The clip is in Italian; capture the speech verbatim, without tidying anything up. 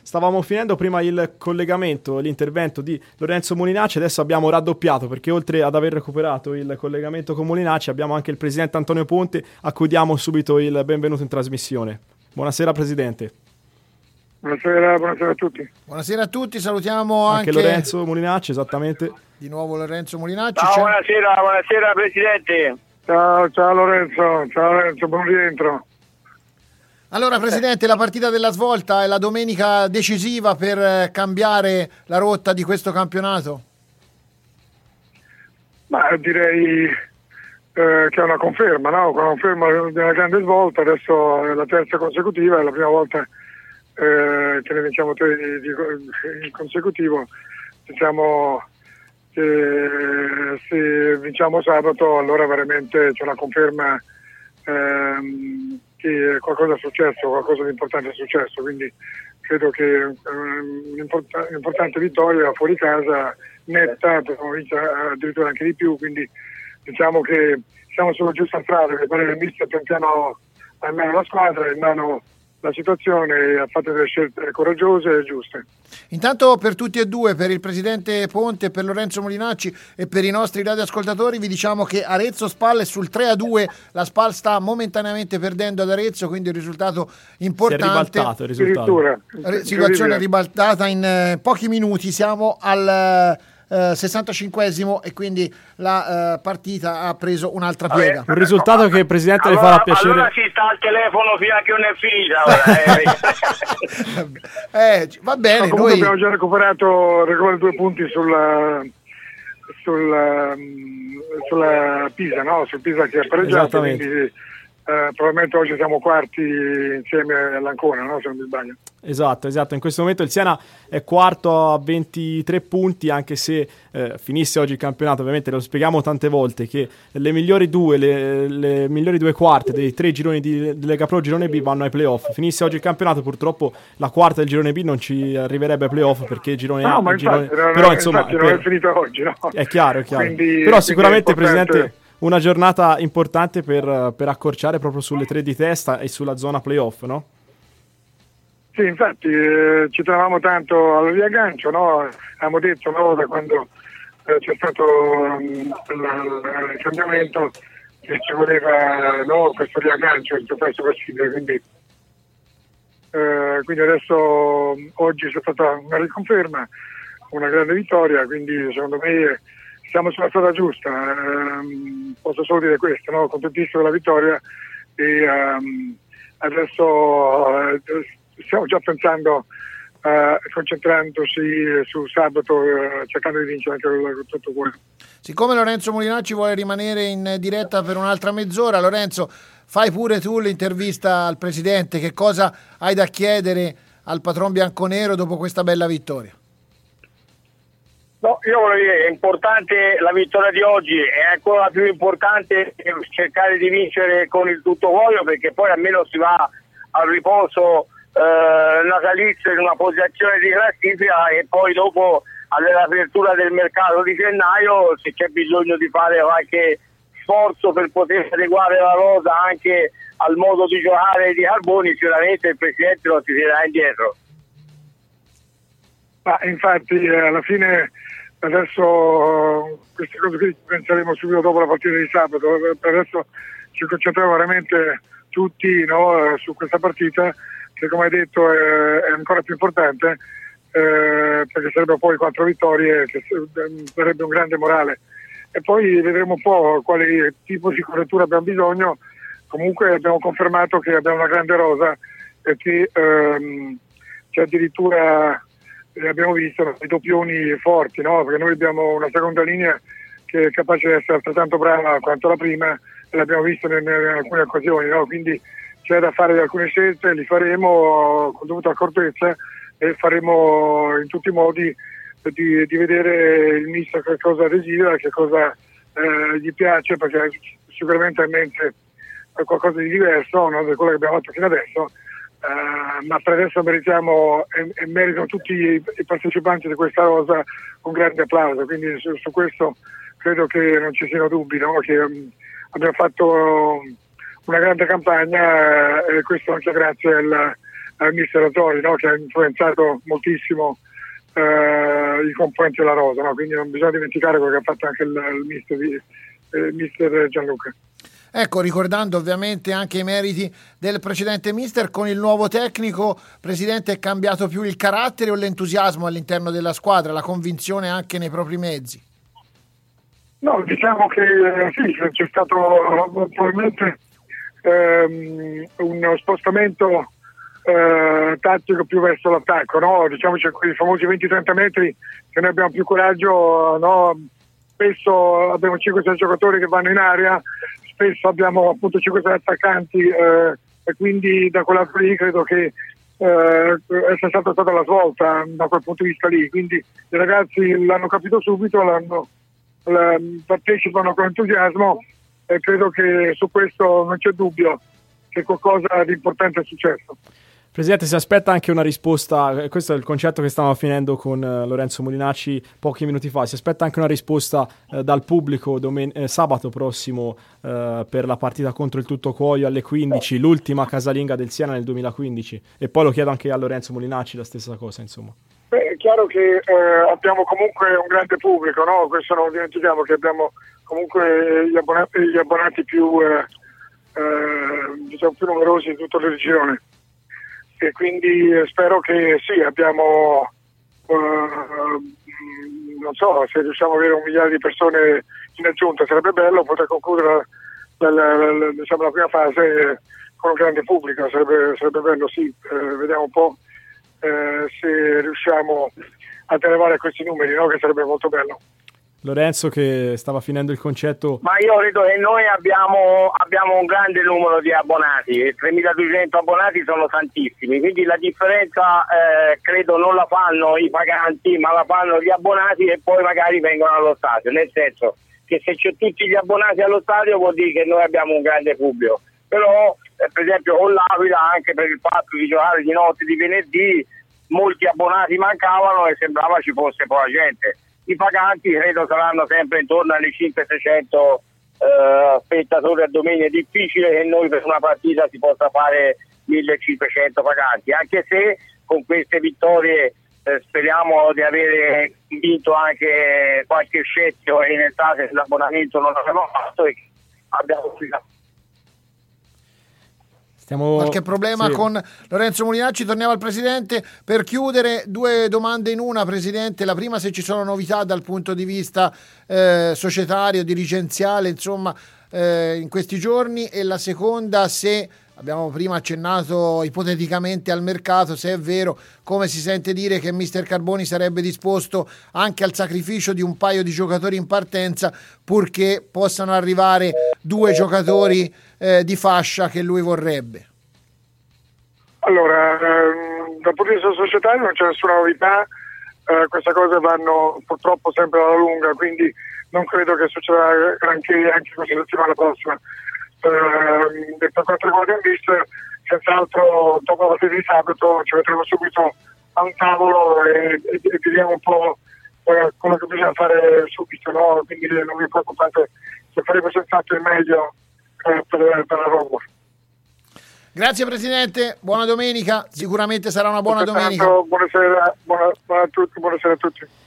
stavamo finendo prima il collegamento, l'intervento di Lorenzo Molinacci, adesso abbiamo raddoppiato perché oltre ad aver recuperato il collegamento con Molinacci abbiamo anche il presidente Antonio Ponte, a cui diamo subito il benvenuto in trasmissione. Buonasera Presidente. Buonasera, buonasera a tutti. Buonasera a tutti, salutiamo anche, anche Lorenzo Molinacci, esattamente. Di nuovo Lorenzo Molinacci. Ciao, buonasera, buonasera Presidente. Ciao, ciao Lorenzo, ciao Lorenzo, buon rientro. Allora Presidente, la partita della svolta è la domenica decisiva per cambiare la rotta di questo campionato? Ma direi eh, che è una conferma, no? Una conferma di una grande svolta, adesso è la terza consecutiva, è la prima volta eh, che ne vinciamo tre di, di, in consecutivo. Diciamo che se vinciamo sabato allora veramente c'è una conferma ehm, che qualcosa è successo, qualcosa di importante è successo, quindi credo che un'importante, un'importante vittoria fuori casa, netta, possiamo vincere addirittura anche di più, quindi diciamo che siamo sulla giusta strada, mi pare che il mister pian piano ha in mano la squadra, in mano la situazione e ha fatto delle scelte coraggiose e giuste. Intanto per tutti e due, per il Presidente Ponte, per Lorenzo Molinacci e per i nostri radioascoltatori vi diciamo che Arezzo Spal è sul tre a due, la Spal sta momentaneamente perdendo ad Arezzo, quindi un risultato importante. Si è ribaltato il risultato. Re- situazione ribaltata in eh, pochi minuti, siamo al eh, sessantacinquesimo e quindi la eh, partita ha preso un'altra piega. Un risultato che il Presidente allora, le farà piacere. Allora si sta al telefono fino a che non è finita. Ora, eh. eh, va bene. No, comunque noi... abbiamo già recuperato, recuperato due punti sulla, sulla, sulla Pisa, no? Sul Pisa che ha pareggiato, quindi eh, probabilmente oggi siamo quarti insieme all'Ancona, no? Se non mi sbaglio. Esatto, esatto. In questo momento il Siena è quarto a ventitré punti, anche se eh, finisse oggi il campionato. Ovviamente lo spieghiamo tante volte che le migliori due, le, le migliori due quarte dei tre gironi di, di Lega Pro, girone B, vanno ai playoff. Finisse oggi il campionato, purtroppo la quarta del girone B non ci arriverebbe ai playoff perché il girone no, A. Ma il girone... infatti, non, Però insomma, infatti non per... è finito oggi, no? È chiaro, è chiaro. Quindi, Però sicuramente, importante... Presidente, una giornata importante per, per accorciare proprio sulle tre di testa e sulla zona playoff, no? Sì, infatti eh, ci trovavamo tanto al riaggancio, no? Abbiamo detto no, da quando eh, c'è stato um, il cambiamento che ci voleva no, questo riaggancio il più presto possibile, quindi, eh, quindi adesso oggi c'è stata una riconferma, una grande vittoria, quindi secondo me siamo sulla strada giusta, eh, posso solo dire questo, no? Contentissimo della vittoria e um, adesso eh, stiamo già pensando, uh, concentrandosi su sabato, uh, cercando di vincere anche con tutto quello. Siccome Lorenzo Molinacci vuole rimanere in diretta per un'altra mezz'ora, Lorenzo, fai pure tu l'intervista al Presidente. Che cosa hai da chiedere al patron bianconero dopo questa bella vittoria? No, io voglio dire, è importante la vittoria di oggi, è ancora più importante cercare di vincere con il tutto voglio, perché poi almeno si va al riposo eh, natalizio in una posizione di classifica e poi dopo all'apertura del mercato di gennaio, se c'è bisogno di fare qualche sforzo per poter adeguare la rosa anche al modo di giocare di Carboni, sicuramente il Presidente lo tirerà indietro. Ma infatti eh, alla fine adesso queste cose qui penseremo subito dopo la partita di sabato, per adesso ci concentriamo veramente tutti no, su questa partita che, come hai detto, è, è ancora più importante eh, perché sarebbero poi quattro vittorie che sarebbe un grande morale e poi vedremo un po' quale tipo di correttura abbiamo bisogno. Comunque abbiamo confermato che abbiamo una grande rosa e che ehm, c'è addirittura, abbiamo visto, dei doppioni forti, no? Perché noi abbiamo una seconda linea che è capace di essere altrettanto brava quanto la prima e l'abbiamo visto in, in alcune occasioni, no? Quindi c'è da fare alcune scelte, li faremo con dovuta accortezza e faremo in tutti i modi di, di vedere il mister che cosa desidera, che cosa eh, gli piace, perché sicuramente ha in mente qualcosa di diverso, no, da quello che abbiamo fatto fino adesso, uh, ma per adesso meritiamo e, e meritano tutti i, i partecipanti di questa rosa un grande applauso, quindi su, su questo credo che non ci siano dubbi, no? Che um, abbiamo fatto una grande campagna uh, e questo anche grazie al, al mister Atori, no? Che ha influenzato moltissimo eh, i componenti della rosa, no? Quindi non bisogna dimenticare quello che ha fatto anche il, il mister, il mister Gianluca. Ecco, ricordando ovviamente anche i meriti del precedente mister, con il nuovo tecnico, Presidente, è cambiato più il carattere o l'entusiasmo all'interno della squadra, la convinzione anche nei propri mezzi? No, diciamo che sì, c'è stato probabilmente ehm, uno spostamento eh, tattico più verso l'attacco, no? Diciamo c'è quei famosi venti trenta metri che noi abbiamo più coraggio, no? Spesso abbiamo cinque sei giocatori che vanno in area, spesso abbiamo appunto cinque sei attaccanti eh, e quindi da quella parte lì credo che eh, sia stata stata la svolta da quel punto di vista lì, quindi i ragazzi l'hanno capito subito, l'hanno, la, partecipano con entusiasmo e credo che su questo non c'è dubbio che qualcosa di importante è successo. Presidente, si aspetta anche una risposta, questo è il concetto che stavamo finendo con uh, Lorenzo Molinacci pochi minuti fa, si aspetta anche una risposta uh, dal pubblico domen- eh, sabato prossimo uh, per la partita contro il Tuttocuoio alle quindici, l'ultima casalinga del Siena nel duemilaquindici, e poi lo chiedo anche a Lorenzo Molinacci la stessa cosa, insomma. Beh, è chiaro che eh, abbiamo comunque un grande pubblico, no? Questo non dimentichiamo, che abbiamo comunque gli abbonati, gli abbonati più, eh, eh, diciamo più numerosi in tutta la regione. E quindi spero che sì, abbiamo uh, non so, se riusciamo ad avere un migliaio di persone in aggiunta sarebbe bello poter concludere la, la, la, diciamo, la prima fase con un grande pubblico, sarebbe, sarebbe bello, sì, eh, vediamo un po' eh, se riusciamo ad elevare questi numeri, no? Che sarebbe molto bello. Lorenzo, che stava finendo il concetto. Ma io credo che noi abbiamo, abbiamo un grande numero di abbonati, tremiladuecento abbonati sono tantissimi, quindi la differenza eh, credo non la fanno i paganti, ma la fanno gli abbonati e poi magari vengono allo stadio, nel senso che se c'è tutti gli abbonati allo stadio vuol dire che noi abbiamo un grande pubblico, però eh, per esempio con l'Aquila, anche per il fatto di giocare di notte di venerdì, molti abbonati mancavano e sembrava ci fosse poca gente. I paganti credo saranno sempre intorno alle cinquecento seicento uh, spettatori a domenica. È difficile che noi per una partita si possa fare millecinquecento paganti, anche se con queste vittorie eh, speriamo di avere vinto anche qualche scetto e in estate l'abbonamento non l'abbiamo fatto e abbiamo finito. Stiamo... Qualche problema sì. con Lorenzo Molinacci. Torniamo al Presidente per chiudere. Due domande in una, Presidente. La prima, se ci sono novità dal punto di vista eh, societario, dirigenziale, insomma, eh, in questi giorni, e la seconda, se abbiamo prima accennato ipoteticamente al mercato, se è vero, come si sente dire che mister Carboni sarebbe disposto anche al sacrificio di un paio di giocatori in partenza purché possano arrivare due giocatori eh, di fascia che lui vorrebbe. Allora, ehm, dal punto di vista societario non c'è nessuna novità, eh, queste cose vanno purtroppo sempre alla lunga, quindi non credo che succeda granché anche questa settimana prossima. Uh, per quanto riguarda il mister, senz'altro dopo la partita di sabato ci vedremo subito a un tavolo e, e, e vediamo un po' uh, quello che bisogna fare subito, no? Quindi non mi preoccupate, che faremo senz'altro il meglio uh, per, per la Roma. Grazie Presidente, buona domenica, sicuramente sarà una buona domenica. Buonasera, buona, buona a tutti, buonasera a tutti.